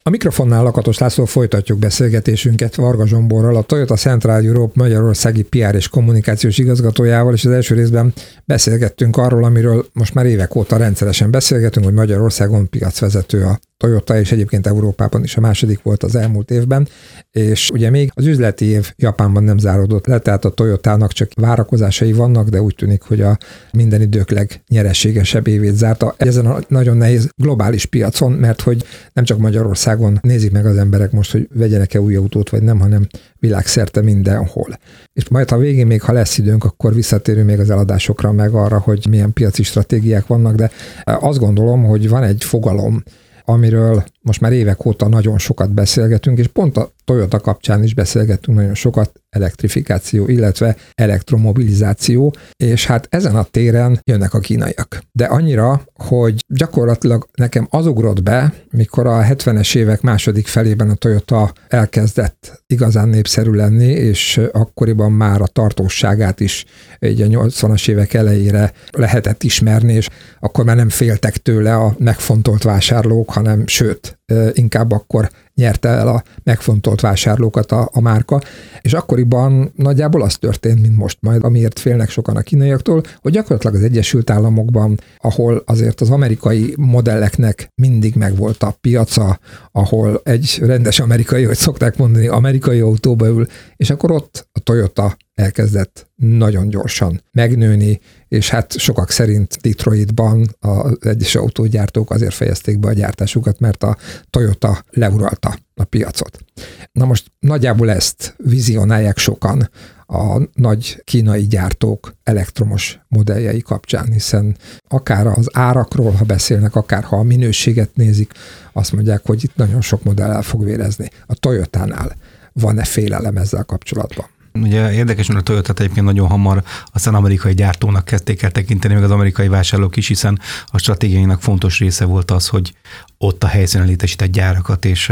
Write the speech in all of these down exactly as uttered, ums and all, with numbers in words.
A mikrofonnál Lakatos László, folytatjuk beszélgetésünket Varga Zsomborral, a Toyota Central Europe magyarországi pé er és kommunikációs igazgatójával, és az első részben beszélgettünk arról, amiről most már évek óta rendszeresen beszélgetünk, hogy Magyarországon piacvezető a Toyota, és egyébként Európában is a második volt az elmúlt évben, és ugye még az üzleti év Japánban nem záródott le, tehát a Toyotának csak várakozásai vannak, de úgy tűnik, hogy a minden idők legnyereségesebb évét zárta ezen a nagyon nehéz globális piacon, mert hogy nem csak Magyarországon nézik meg az emberek most, hogy vegyenek-e új autót, vagy nem, hanem világszerte mindenhol. És majd a végén még, ha lesz időnk, akkor visszatérünk még az eladásokra, meg arra, hogy milyen piaci stratégiák vannak, de azt gondolom, hogy van egy fogalom, amiről most már évek óta nagyon sokat beszélgetünk, és pont a Toyota kapcsán is beszélgettünk nagyon sokat, elektrifikáció, illetve elektromobilizáció, és hát ezen a téren jönnek a kínaiak. De annyira, hogy gyakorlatilag nekem az ugrott be, mikor a hetvenes évek második felében a Toyota elkezdett igazán népszerű lenni, és akkoriban már a tartósságát is így a nyolcvanas évek elejére lehetett ismerni, és akkor már nem féltek tőle a megfontolt vásárlók, hanem sőt, inkább akkor nyerte el a megfontolt vásárlókat a, a márka, és akkoriban nagyjából az történt, mint most majd, amiért félnek sokan a kínaiaktól, hogy gyakorlatilag az Egyesült Államokban, ahol azért az amerikai modelleknek mindig megvolt a piaca, ahol egy rendes amerikai, hogy szokták mondani, amerikai autóba ül, és akkor ott a Toyota elkezdett nagyon gyorsan megnőni, és hát sokak szerint Detroitban az egyes autógyártók azért fejezték be a gyártásukat, mert a Toyota leuralta a piacot. Na most nagyjából ezt vizionálják sokan a nagy kínai gyártók elektromos modelljei kapcsán, hiszen akár az árakról, ha beszélnek, akár ha a minőséget nézik, azt mondják, hogy itt nagyon sok modell el fog vérezni. A Toyotánál van-e félelem ezzel kapcsolatban? Ugye érdekes, mert a Toyotát egyébként nagyon hamar aztán amerikai gyártónak kezdték el tekinteni, meg az amerikai vásárlók is, hiszen a stratégiáinak fontos része volt az, hogy ott a helyszínen létesített gyárakat, és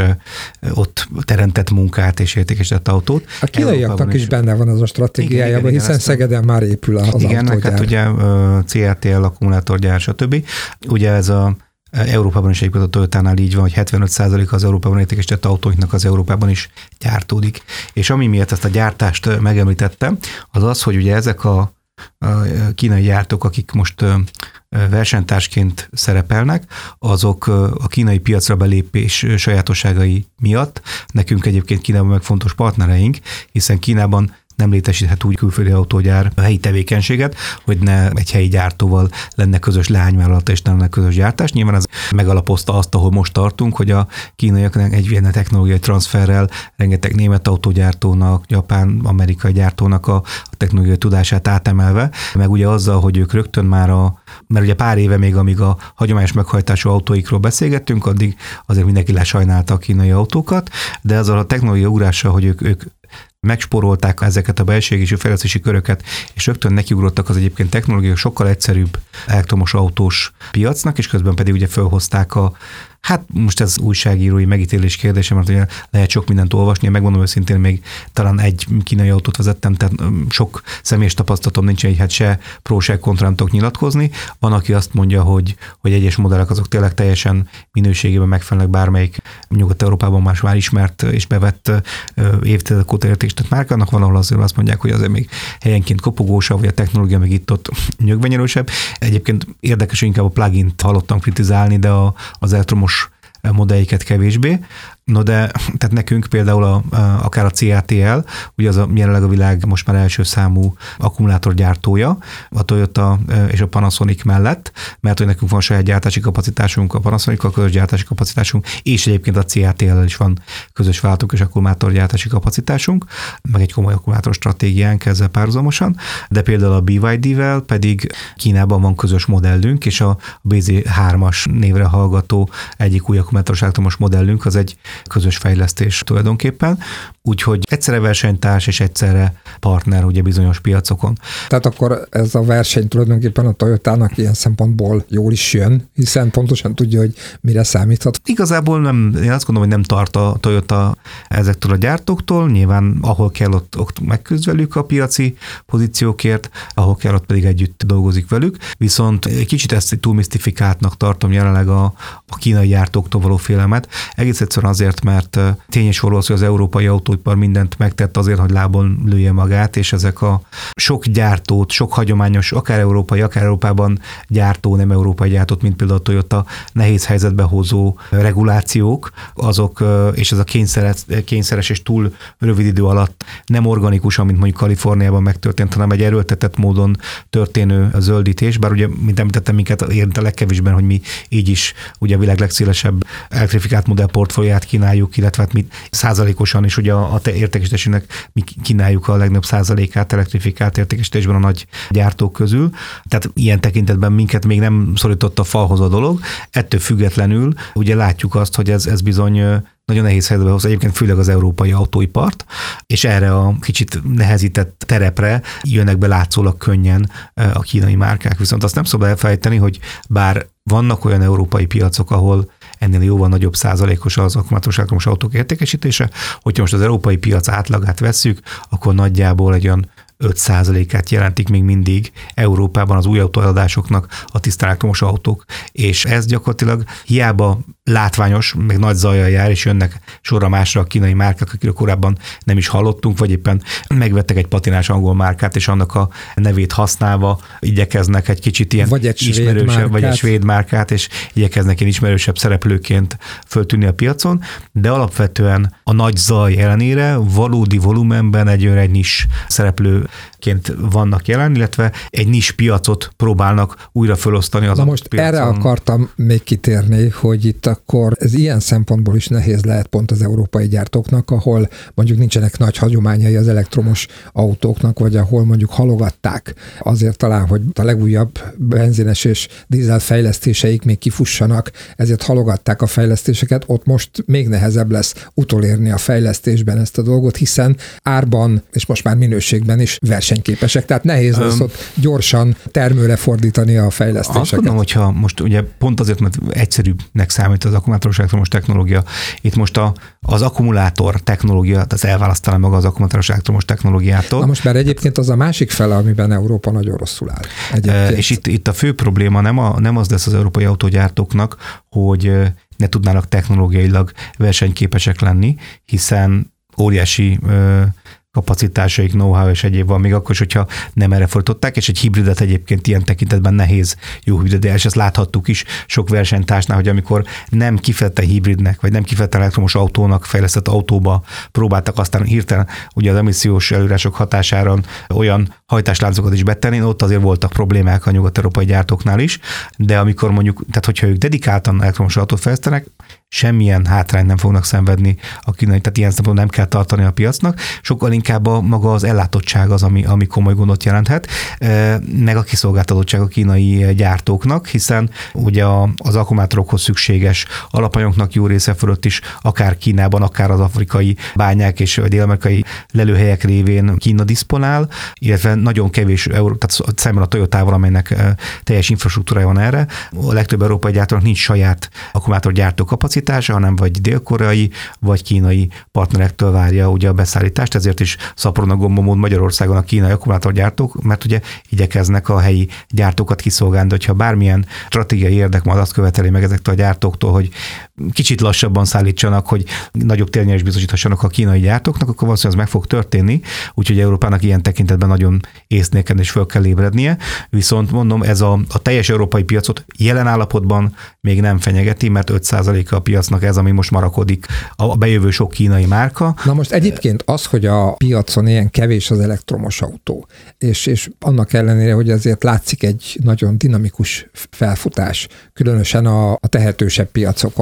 ott teremtett munkát, és értékesített autót. A kínaiaknak is, is benne van az a stratégiájában, hiszen ezt Szegeden már épül az igen, autógyár. Igen, hát ugye cé er té el, akkumulátorgyár, stb. Ugye ez a Európában is egyébként a Toyotánál így van, hogy hetvenöt százalék az Európában értékesített autóiknak az Európában is gyártódik. És ami miatt ezt a gyártást megemlítettem, az az, hogy ugye ezek a, a kínai gyártók, akik most versenytársként szerepelnek, azok a kínai piacra belépés sajátosságai miatt nekünk egyébként Kínában meg fontos partnereink, hiszen Kínában nem létesíthet úgy külföldi autógyár a helyi tevékenységet, hogy ne egy helyi gyártóval lenne közös leányvállalata és nem lenne közös gyártás. Nyilván ez megalapozta azt, ahol most tartunk, hogy a kínaiaknak egy ilyen technológiai transferrel rengeteg német autógyártónak, japán, amerikai gyártónak a, a technológiai tudását átemelve, meg ugye azzal, hogy ők rögtön már a, mert ugye pár éve még, amíg a hagyományos meghajtású autóikról beszélgettünk, addig azért mindenki lesajnálta a kínai autókat, de azzal a technológiai ugrással, hogy ők, ők megsporolták ezeket a belségésű fejlesztési köröket, és rögtön nekiugrottak az egyébként technológiai sokkal egyszerűbb elektromos autós piacnak, és közben pedig ugye felhozták a, hát most ez újságírói megítélés kérdése, mert ugye lehet sok mindent olvasni, megmondom őszintén, még talán egy kínai autót vezettem, tehát sok személyes tapasztalatom nincs, hogy hát se pro, se kontra nem tudok nyilatkozni. Van, aki azt mondja, hogy, hogy egyes modellek azok tényleg teljesen minőségében megfelelnek bármelyik Nyugat-Európában más már ismert és bevett évtizedek óta értékesített márkának, van, ahol azért azt mondják, hogy azért még helyenként kopogósabb, vagy a technológia még itt-ott nyögvenyelősebb. Egyébként érdekes, hogy inkább a plugin-t hallottam kritizálni, de a, az elektromos modelljeiket kevésbé. No de, tehát nekünk például a, a, akár a cé er té el, ugye az a, jelenleg a világ most már első számú akkumulátorgyártója, a Toyota és a Panasonic mellett, mert hogy nekünk van saját gyártási kapacitásunk, a Panasonic-kal közös gyártási kapacitásunk, és egyébként a cé er té el is van közös vállalatok és akkumulátorgyártási kapacitásunk, meg egy komoly akkumulátor stratégiánk ezzel párhuzamosan, de például a bé vé dé-vel pedig Kínában van közös modellünk, és a bé zé hármas névre hallgató egyik új akkumulátoros elektromos modellünk, az egy közös fejlesztés tulajdonképpen. úgyhogy egyszerre versenytárs és egyszerre partner ugye bizonyos piacokon. Tehát akkor ez a verseny tulajdonképpen a Toyotának ilyen szempontból jól is jön, hiszen pontosan tudja, hogy mire számíthat. Igazából nem, én azt gondolom, hogy nem tart a Toyota ezektől a gyártóktól, nyilván ahol kell, ott, ott megküzd velük a piaci pozíciókért, ahol kell, ott pedig együtt dolgozik velük, viszont egy kicsit ezt túl misztifikáltnak tartom jelenleg a, a kínai gyártóktól való félelmet. Egész egyszerűen azért, mert tényes való az, hogy az európai autóipar mindent megtett azért, hogy lábon lője magát, és ezek a sok gyártót, sok hagyományos, akár európai, akár Európában gyártó, nem európai gyártót, mint például a Toyota nehéz helyzetbe hozó regulációk, azok, és ez a kényszeres, kényszeres és túl rövid idő alatt nem organikusan, mint mondjuk Kaliforniában megtörtént, hanem egy erőltetett módon történő zöldítés, bár ugye, mint említettem, minket érint a legkevésben, hogy mi így is ugye a világ legszélesebb elektrifikált modellportfólióját kínáljuk, illetve hát mi százalékosan is ugye a, a értékesítésének mi kínáljuk a legnagyobb százalékát elektrifikált értékesítésben a nagy gyártók közül. Tehát ilyen tekintetben minket még nem szorított a falhoz a dolog. Ettől függetlenül ugye látjuk azt, hogy ez, ez bizony nagyon nehéz helyzetbe hoz, egyébként főleg az európai autóipart, és erre a kicsit nehezített terepre jönnek be látszólag könnyen a kínai márkák. Viszont azt nem szabad elfelejteni, hogy bár vannak olyan európai piacok, ahol ennél jóval nagyobb százalékos az akkumulátoros elektromos autók értékesítése, hogyha most az európai piac átlagát vesszük, akkor nagyjából egy olyan öt százalékát jelentik még mindig Európában az új autóeladásoknak a tisztán elektromos autók, és ez gyakorlatilag hiába látványos, meg nagy zajjal jár, és jönnek sorra másra a kínai márkák, akiről korábban nem is hallottunk, vagy éppen megvettek egy patinás angol márkát, és annak a nevét használva igyekeznek egy kicsit ilyen vagy egy ismerősebb, vagy egy svéd márkát, és igyekeznek ilyen ismerősebb szereplőként föltűnni a piacon, de alapvetően a nagy zaj ellenére valódi volumenben egy olyan egy nis szereplőként vannak jelen, illetve egy nis piacot próbálnak újra felosztani az Na most piacon. Erre akartam még kitérni, hogy itt akkor ez ilyen szempontból is nehéz lehet pont az európai gyártóknak, ahol mondjuk nincsenek nagy hagyományai az elektromos autóknak, vagy ahol mondjuk halogatták azért talán, hogy a legújabb benzines és dízel fejlesztéseik még kifussanak, ezért halogatták a fejlesztéseket, ott most még nehezebb lesz utolérni a fejlesztésben ezt a dolgot, hiszen árban és most már minőségben is versenyképesek, tehát nehéz lesz ott gyorsan termőre fordítani a fejlesztéseket. Azt gondolom, hogyha most ugye pont azért, mert egyszerűbbnek számít az akkumulátoros elektromos technológia, itt most a, az akkumulátor technológia, az elválasztaná maga az akkumulátoros elektromos technológiától. Na most már egyébként az a másik fele, amiben Európa nagyon rosszul áll. Egyébként. És itt, itt a fő probléma nem, a, nem az lesz az európai autógyártóknak, hogy ne tudnának technológiailag versenyképesek lenni, hiszen óriási kapacitásaik, know-how és egyéb van, még akkor is, hogyha nem erre fordították, és egy hibridet egyébként ilyen tekintetben nehéz jó hibrid, és ezt láthattuk is sok versenytársnál, hogy amikor nem kifejezetten hibridnek, vagy nem kifejezetten elektromos autónak fejlesztett autóba próbáltak aztán hirtelen ugye az emissziós előírások hatására olyan hajtásláncokat is betenni, ott azért voltak problémák a nyugat-európai gyártóknál is, de amikor mondjuk, tehát hogyha ők dedikáltan elektromos autót fejlesztenek, semmilyen hátrányt nem fognak szenvedni a kínai, tehát ilyen szempontból nem kell tartani a piacnak, sokkal inkább a maga az ellátottság az, ami, ami komoly gondot jelenthet, meg a kiszolgáltatottság a kínai gyártóknak, hiszen ugye az akkumulátorokhoz szükséges alapanyagoknak jó része fölött is, akár Kínában, akár az afrikai bányák és dél-amerikai lelőhelyek révén Kína diszponál, illetve nagyon kevés, tehát szemben a Toyotával, amelynek teljes infrastruktúrája van erre, a legtöbb európai gyártónak nincs saját akkumulátorgyártó kapacitása, hanem vagy dél-koreai, vagy kínai partnerektől várja ugye a beszállítást, ezért is szaporognak gombomód Magyarországon a kínai akkumulátorgyártók, mert ugye igyekeznek a helyi gyártókat kiszolgálni, de hogyha bármilyen stratégiai érdek majd azt követeli meg ezektől a gyártóktól, hogy kicsit lassabban szállítsanak, hogy nagyobb térnyerést biztosíthassanak a kínai gyártóknak, akkor valószínűleg ez meg fog történni, úgyhogy Európának ilyen tekintetben nagyon észnéken és föl kell ébrednie, viszont mondom, ez a, a teljes európai piacot jelen állapotban még nem fenyegeti, mert öt százaléka a piacnak ez, ami most marakodik, a bejövő sok kínai márka. Na most egyébként az, hogy a piacon ilyen kevés az elektromos autó, és, és annak ellenére, hogy azért látszik egy nagyon dinamikus felfutás, különösen a, a tehetősebb piacokon,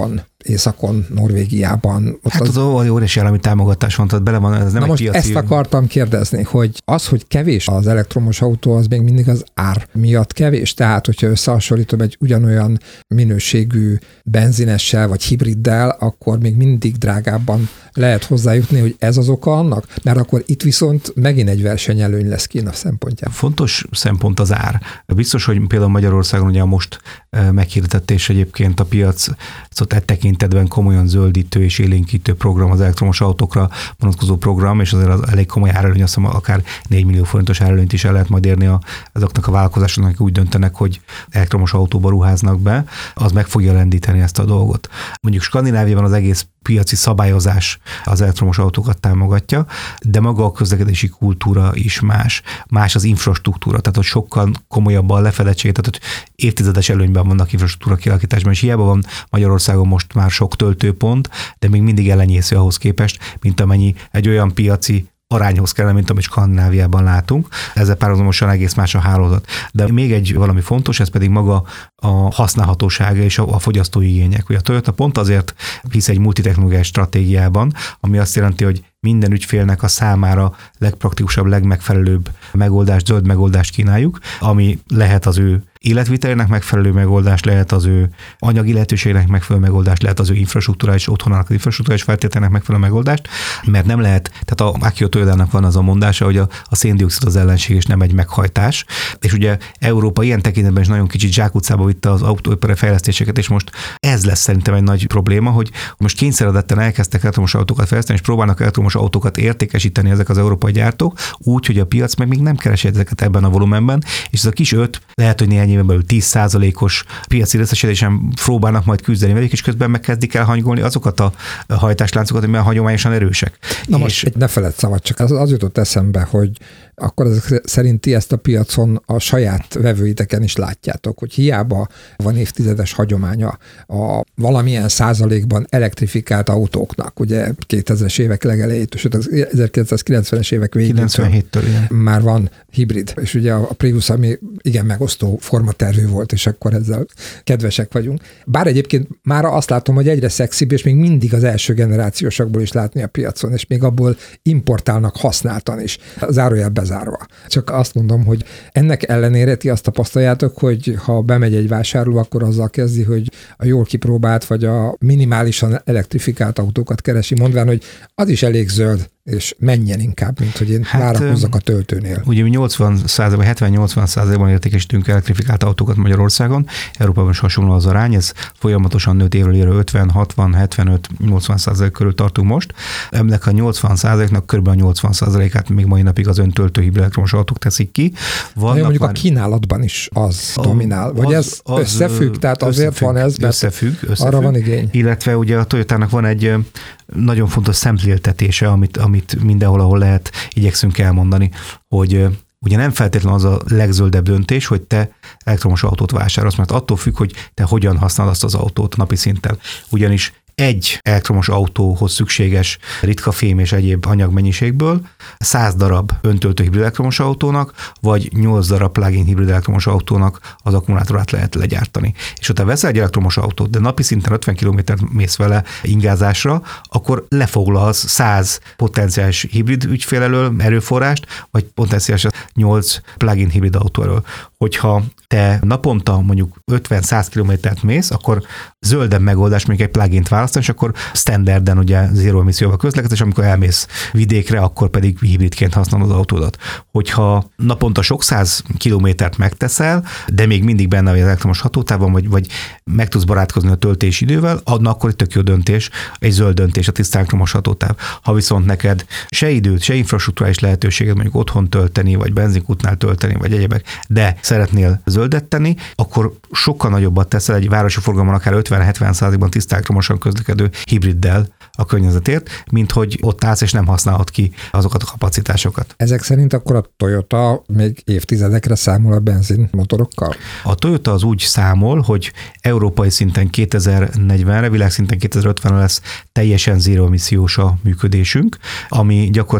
északon, Norvégiában. Hát az, az óriási állami támogatás van, tehát bele van, ez nem Na egy most piaci... ezt akartam kérdezni, hogy az, hogy kevés az elektromos autó, az még mindig az ár miatt kevés? Tehát, hogyha összehasonlítom egy ugyanolyan minőségű benzinessel vagy hibriddel, akkor még mindig drágábban lehet hozzájutni, hogy ez az oka annak? Mert akkor itt viszont megint egy versenyelőny lesz Kína szempontjából. Fontos szempont az ár. Biztos, hogy például Magyarországon ugye most meghirdetett, és egyébként a piac szóval e tekintetben komolyan zöldítő és élénkítő program az elektromos autókra vonatkozó program, és azért az elég komoly árelőny, azt hiszem akár négy millió forintos árelőnyt is el lehet majd érni a, azoknak a vállalkozásoknak, akik úgy döntenek, hogy elektromos autóba ruháznak be, az meg fogja lendíteni ezt a dolgot. Mondjuk Skandináviában az egész piaci szabályozás az elektromos autókat támogatja, de maga a közlekedési kultúra is más. Más az infrastruktúra, tehát hogy sokkal komolyabban lefedettség, tehát hogy évtizedes előnyben vannak infrastruktúra kialakításban, és hiába van Magyarországon most már sok töltőpont, de még mindig ellenyésző ahhoz képest, mint amennyi egy olyan piaci arányhoz kellene, mint amit Skandináviában látunk. Ezzel párhuzamosan egész más a hálózat. De még egy valami fontos, ez pedig maga a használhatósága és a, a fogyasztói igények. Ugye a Toyota pont azért hisz egy multitechnológiás stratégiában, ami azt jelenti, hogy minden ügyfélnek a számára legpraktikusabb, legmegfelelőbb megoldást, zöld megoldást kínáljuk, ami lehet az ő életvitelének megfelelő megoldás, lehet az ő anyagi lehetőségnek megfelelő megoldás, lehet az ő infrastruktúrális otthonának, az infrastruktúrális feltételnek megfelelő megoldást, mert nem lehet, tehát a Akio Toyotának van az a mondása, hogy a, a széndioxid az ellenség és nem egy meghajtás, és ugye Európa ilyen tekintetben is nagyon kicsit zsákutcába vitte az autóipari fejlesztéseket, és most ez lesz szerintem egy nagy probléma, hogy most kényszeredetten elkezdtek elektromos autókat fejleszteni, és próbálnak elektromos autókat értékesíteni ezek az európai gyártók, úgy, hogy a piac meg még nem keresi ezeket ebben a volumenben, és ez a kis öt, lehet, hogy néhány éven belül tíz százalékos piaci részesedésen próbálnak majd küzdeni velük, és közben megkezdik el hanyagolni azokat a hajtásláncokat, amilyen hagyományosan erősek. Na és most ne feledd szabad, csak az, az jutott eszembe, hogy akkor ezek szerint ti ezt a piacon a saját vevőiteken is látjátok, hogy hiába van évtizedes hagyománya a valamilyen százalékban elektrifikált autóknak, ugye kétezres évek legelejétől, sőt az ezerkilencszázkilencvenes évek végétől már van hibrid, és ugye a Prius, ami igen megosztó formatervű volt, és akkor ezzel kedvesek vagyunk. Bár egyébként már azt látom, hogy egyre szexibb, és még mindig az első generációsakból is látni a piacon, és még abból importálnak használtan is, zárójelben bezárva. Csak azt mondom, hogy ennek ellenére ti azt tapasztaljátok, hogy ha bemegy egy vásárló, akkor azzal kezdi, hogy a jól kipróbált, vagy a minimálisan elektrifikált autókat keresi, mondván, hogy az is elég zöld, és menjen inkább, mint hogy én hát, várakozzak a töltőnél. Ugye mi nyolcvan százalékban, hetven-nyolcvan százalékban értékesítünk elektrifikált autókat Magyarországon, Európában is hasonló az arány, ez folyamatosan nőtt évről évre ötven, hatvan, hetvenöt, nyolcvan százalék körül tartunk most. Ennek a nyolcvan százaléknak kb. A nyolcvan százalékát még mai napig az öntöltő hibrid elektromos autók teszik ki. Vannak mondjuk már... a kínálatban is az a, dominál, vagy az, ez az összefügg, tehát azért összefügg, van ez, mert összefügg, összefügg, arra van igény. Illetve ugye a Toyotának van egy nagyon fontos szemléltetése, amit, amit mindenhol, ahol lehet, igyekszünk elmondani, hogy ugye nem feltétlenül az a legzöldebb döntés, hogy te elektromos autót vásárolsz, mert attól függ, hogy te hogyan használod azt az autót napi szinten. Ugyanis egy elektromos autóhoz szükséges ritka fém és egyéb anyagmennyiségből száz darab öntöltő hibrid elektromos autónak, vagy nyolc darab plug-in hibrid elektromos autónak az akkumulátorát lehet legyártani. És ha te veszel egy elektromos autót, de napi szinten ötven kilométert mész vele ingázásra, akkor lefoglalsz száz potenciális hibrid ügyfél elől erőforrást, vagy potenciális nyolc plug-in hibrid autó elől. Hogyha te naponta mondjuk ötven-száz kilométert mész, akkor zöldebb megoldás még egy plug-int választani, és akkor standarden ugye zero emisszióval közlekedsz, és amikor elmész vidékre, akkor pedig hibridként használod az autódat. Hogyha naponta sok száz kilométert megteszel, de még mindig benne vagy az elektromos hatótávban, vagy, vagy meg tudsz barátkozni a töltési idővel, adna akkor egy tök jó döntés, egy zöld döntés a tiszta elektromos hatótáv. Ha viszont neked se időt, se infrastruktúrális lehetőséged mondjuk otthon tölteni, vagy benzinkútnál tölteni, vagy egyebek, de szeretnél zöldet tenni, akkor sokkal nagyobbat teszel egy városi forgalomban akár ötven-hetven százalékban tiszta elektromosan közlekedő hibriddel a környezetért, mint hogy ott állsz és nem használod ki azokat a kapacitásokat. Ezek szerint akkor a Toyota még évtizedekre számol a benzinmotorokkal? A Toyota az úgy számol, hogy európai szinten kétezer-negyvenre, világszinten kétezer-ötvenre lesz teljesen zero emissziós a működésünk, ami gyakorlatilag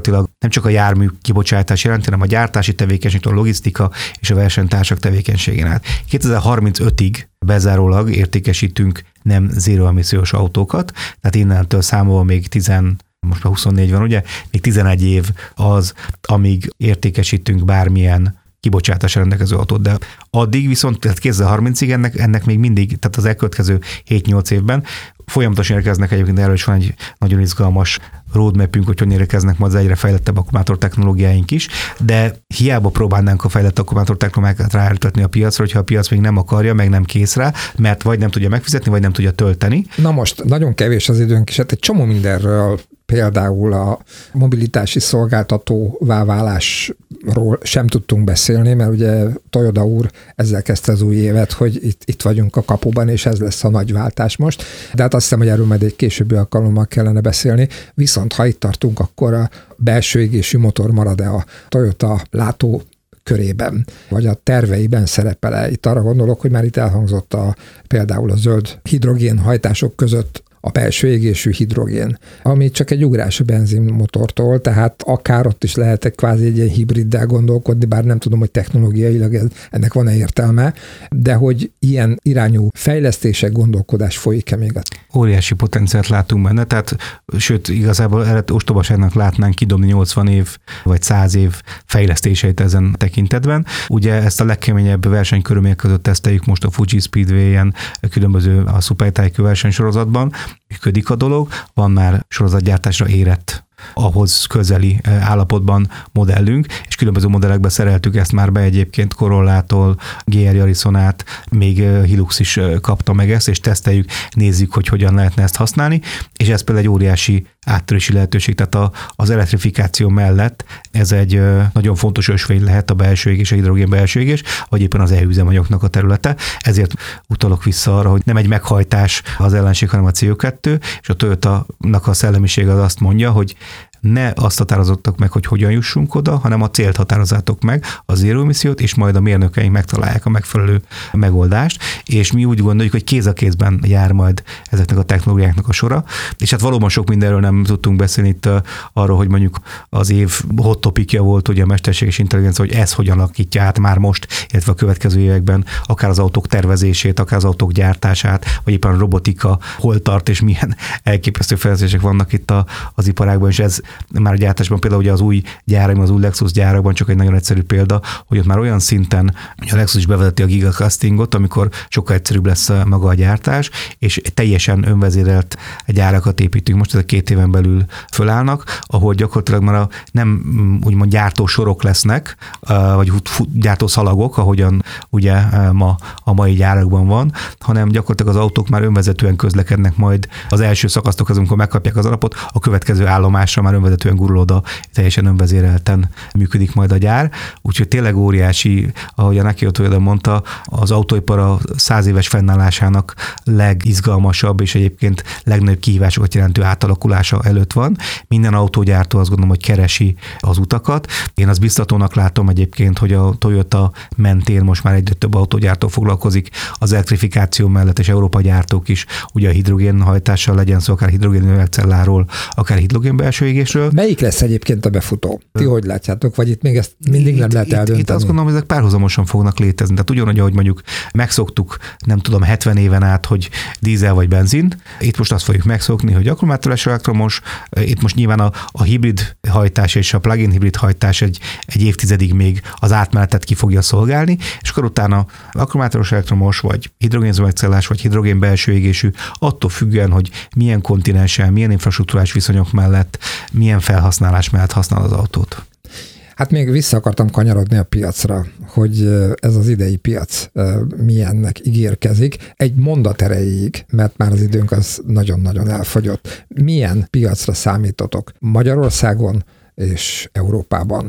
nem csak a jármű kibocsátás jelenti, hanem a gyártási tevékenység, a logisztika és a versenytársak tevékenységén át. kétezer-harmincötig bezárólag értékesítünk nem zéro emissziós autókat, tehát innentől számolva még tíz, most már huszonnégy van, ugye, még tizenegy év az, amíg értékesítünk bármilyen kibocsátásra rendelkező autót, de addig viszont, tehát kétezer-harmincig ennek, ennek még mindig, tehát az elkövetkező hét-nyolc évben folyamatosan érkeznek, egyébként erről is van egy nagyon izgalmas roadmapünk, hogy hogyan érkeznek majd az egyre fejlettebb akkumulátor technológiáink is, de hiába próbálnánk a fejlett akkumulátor technológiákat ráültetni a piacra, hogyha a piac még nem akarja, meg nem kész rá, mert vagy nem tudja megfizetni, vagy nem tudja tölteni. Na most nagyon kevés az időnk, és hát egy csomó mindenről, például a mobilitási szolgáltatóvá válásról sem tudtunk beszélni, mert ugye Toyoda úr ezzel kezdte az új évet, hogy itt, itt vagyunk a kapuban, és ez lesz a nagy váltás most. De hát azt hiszem, hogy erről majd egy későbbi alkalommal kellene beszélni. Viszont ha itt tartunk, akkor a belső égésű motor marad-e a Toyota látó körében, vagy a terveiben szerepel-e? Itt arra gondolok, hogy már itt elhangzott a, például a zöld hidrogén hajtások között a belső égésű hidrogén, ami csak egy ugrás a benzinmotortól, tehát akár ott is lehet egy kvázi egy ilyen hibriddel gondolkodni, bár nem tudom, hogy technológiailag ez, ennek van-e értelme, de hogy ilyen irányú fejlesztések, gondolkodás folyik-e még? Óriási potenciált látunk benne, tehát sőt, igazából erre ostobaságnak látnánk kidobni nyolcvan év vagy száz év fejlesztéseit ezen tekintetben. Ugye ezt a legkeményebb versenykörülmények között teszteljük most a Fuji Speedway-en, különböző a Super-Tycoon versenysorozatban, működik a dolog, van már sorozatgyártásra érett, ahhoz közeli állapotban modellünk, és különböző modellekbe szereltük ezt már be egyébként Corollától, gé er Yarison át, még Hilux is kapta meg ezt, és teszteljük, nézzük, hogy hogyan lehetne ezt használni, és ez például egy óriási áttörési lehetőség, tehát a, az elektrifikáció mellett ez egy nagyon fontos ösvény lehet a belső égés, a hidrogén belső égés, vagy éppen az e-üzemanyagnak a területe. Ezért utalok vissza arra, hogy nem egy meghajtás az ellenség, hanem a cé o kettő, és a Toyota-nak a szellemisége az azt mondja, hogy ne azt határozottak meg, hogy hogyan jussunk oda, hanem a célt határozzátok meg, a zéró emissziót, és majd a mérnökeink megtalálják a megfelelő megoldást, és mi úgy gondoljuk, hogy kéz a kézben jár majd ezeknek a technológiáknak a sora, és hát valóban sok mindenről nem tudtunk beszélni itt arról, hogy mondjuk az év hot topicja volt ugye a mesterséges intelligencia, hogy ez hogyan alakítja át már most, illetve a következő években akár az autók tervezését, akár az autók gyártását, vagy éppen a robotika hol tart, és milyen elképesztő fejlesztések vannak itt a, az iparágban, és ez már a gyártásban például ugye az új gyárakban, az új Lexus gyárakban csak egy nagyon egyszerű példa, hogy ott már olyan szinten, hogy a Lexus is bevezeti a gigacastingot, amikor sokkal egyszerűbb lesz maga a gyártás, és teljesen önvezérelt gyárakat építünk. Most ezek két éven belül fölállnak, ahol gyakorlatilag már a nem úgymond gyártósorok lesznek, vagy gyártószalagok, ahogyan ugye ma a mai gyárakban van, hanem gyakorlatilag az autók már önvezetően közlekednek majd az első szakasztok, amikor megkapják az alapot, a következő állomásra már önvezetően gurul oda, teljesen önvezérelten működik majd a gyár. Úgyhogy tényleg óriási, ahogy a Nakio Toyoda mondta, az autóipar a száz éves fennállásának legizgalmasabb és egyébként legnagyobb kihívásokat jelentő átalakulása előtt van. Minden autógyártó azt gondolom, hogy keresi az utakat. Én azt biztatónak látom egyébként, hogy a Toyota mentén most már egyre több autógyártó foglalkozik az elektrifikáció mellett, és Európa gyártók is ugye a hidrogénhajtással, legyen szó akár hidrogén üvegcelláról, akár hidrogén belső égésről. Melyik lesz egyébként a befutó? Ti hogy látjátok? Vagy itt még ezt mindig nem lehet eldönteni? Itt, itt azt gondolom, hogy ezek párhuzamosan fognak létezni. Tehát ugyanúgy, ahogy mondjuk megszoktuk, nem tudom, hetven éven át, hogy dízel vagy benzin. Itt most azt fogjuk megszokni, hogy akkumulátoros elektromos. Itt most nyilván a, a hibrid hajtás és a plug-in hibrid hajtás egy, egy évtizedig még az átmenetet ki fogja szolgálni, és akkor utána akkumulátoros elektromos, vagy hidrogénzömegcellás, vagy hidrogén belső égésű, attól függően, hogy milyen kontinensen, milyen infrastruktúrás viszonyok mellett, milyen felhasználás mellett használ az autót. Hát még vissza akartam kanyarodni a piacra, hogy ez az idei piac milyennek ígérkezik. Egy mondat erejéig, mert már az időnk az nagyon-nagyon elfogyott. Milyen piacra számítotok Magyarországon és Európában?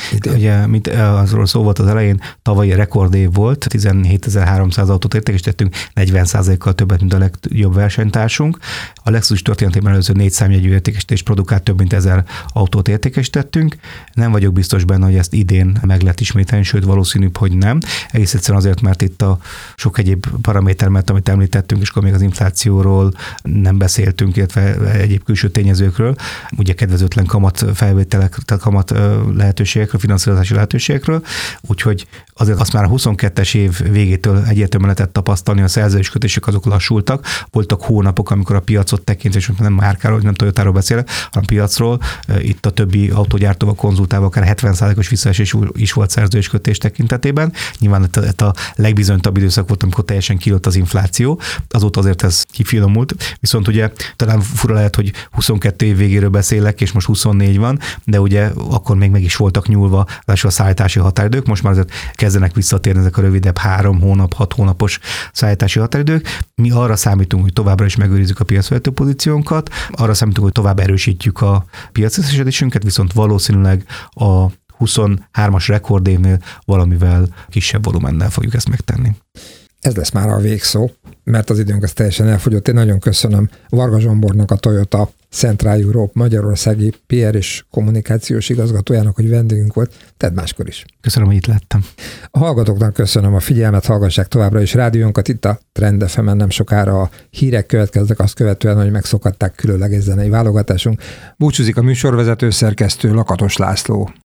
idén. Ugye, mint azról szó volt az elején, tavalyi rekordév volt, tizenhétezer-háromszáz autót értékesítettünk, negyven százalékkal többet, mint a legjobb versenytársunk. A Lexus történetében először négy számjegyű értékesítést produkált, több mint ezer autót értékesítettünk. Nem vagyok biztos benne, hogy ezt idén meg lehet ismételni, sőt valószínűbb, hogy nem. Egész egyszerűen azért, mert itt a sok egyéb paraméter, mert amit említettünk, és akkor még az inflációról nem beszéltünk, illetve egyéb külső tényezőkről, ugye kedvezőtlen kamat felvételek, tehát kamat lehetőségekről, finanszírozási lehetőségekről, úgyhogy azért azt már a huszonkettes év végétől egyértelműen lehetett tapasztalni, a szerződéskötések azok lassultak. Voltak hónapok, amikor a piacot tekintve, és nem márkáról, nem Toyotáról beszélek, hanem piacról, itt a többi autógyártóval konzultálva akár hetven százalékos visszaesés is volt szerződéskötés tekintetében. Nyilván ez a legbizonytalanabb időszak volt, amikor teljesen kijött az infláció. Azóta azért ez kifinomult. Viszont ugye talán fura lehet, hogy huszonkettő év végéről beszélek, és most huszonnégy van, de ugye akkor még meg is voltak nyúlva a szállítási határidők. Most már azért kezdenek visszatérni ezek a rövidebb három hónap, hat hónapos szállítási határidők. Mi arra számítunk, hogy továbbra is megőrizzük a piacvezető pozíciónkat, arra számítunk, hogy tovább erősítjük a piacrészesedésünket, viszont valószínűleg a huszonhármas rekordévnél valamivel kisebb volumennel fogjuk ezt megtenni. Ez lesz már a végszó, mert az időnk az teljesen elfogyott. Én nagyon köszönöm Varga Zsombornak, a Toyota Central Europe magyarországi pé er és kommunikációs igazgatójának, hogy vendégünk volt. Tedd máskor is. Köszönöm, hogy itt lettem. A hallgatóknak köszönöm a figyelmet, hallgassák továbbra is rádiónkat. Itt a Trend ef emen nem sokára a hírek következnek, azt követően, hogy megszokhatták különleges zenei válogatásunk. Búcsúzik a műsorvezető szerkesztő Lakatos László.